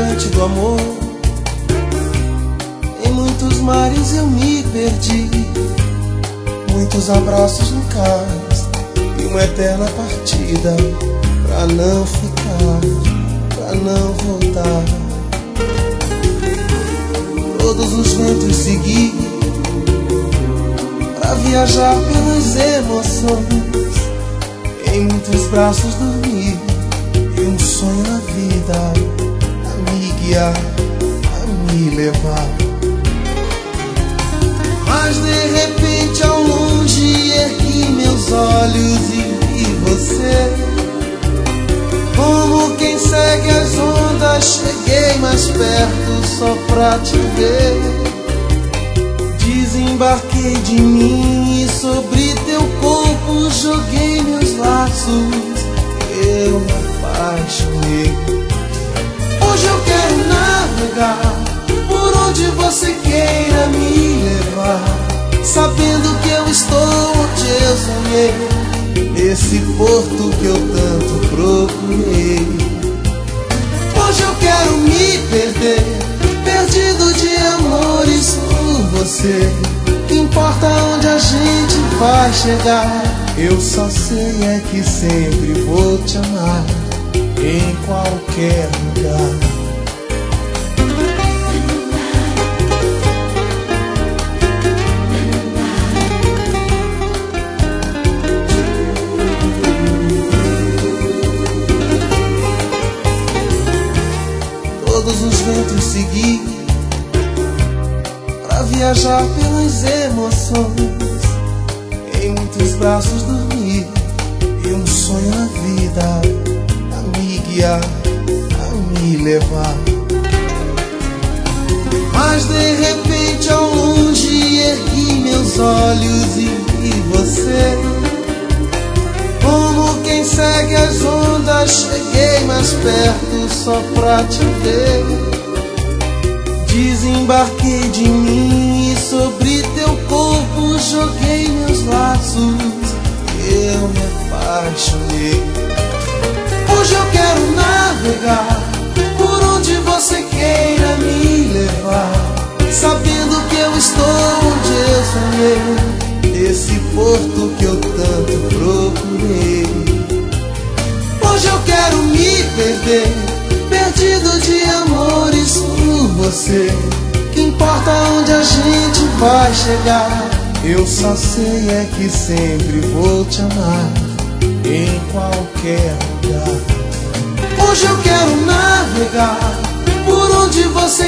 navegante do amor. Em muitos mares eu me perdi, muitos abraços no cais e uma eterna partida, pra não ficar, pra não voltar. Todos os ventos segui, pra viajar pelas emoções. Em muitos braços dormi, e um sonho na vida a me guiar, a me levar. Mas de repente ao longe ergui meus olhos e vi você. Como quem segue as ondas, cheguei mais perto só pra te ver. Desembarquei de mim e sobre teu corpo joguei meus laços. Eu me apaixonei. Hoje eu quero navegar por onde você queira me levar, sabendo que eu estou onde eu sonhei, nesse porto que eu tanto procurei. Hoje eu quero me perder, perdido de amores por você. Que importa onde a gente vai chegar, eu só sei é que sempre vou te amar, em qualquer lugar. Todos os ventos segui, pra viajar pelas emoções. Em muitos braços dormi, e um sonho na vida a me guiar, a me levar. Mas de repente ao longe ergui meus olhos e vi você. Como quem segue as ondas, cheguei mais perto só pra te ver. Desembarquei de mim e sobre teu corpo joguei meus laços. Eu me apaixonei. Hoje eu quero navegar por onde você queira me levar, sabendo que eu estou onde eu sonhei, nesse porto que eu tanto procurei. Hoje eu quero me perder, perdido de amores por você. Que importa onde a gente vai chegar, eu só sei é que sempre vou te amar, em qualquer lugar. Hoje eu quero navegar por onde você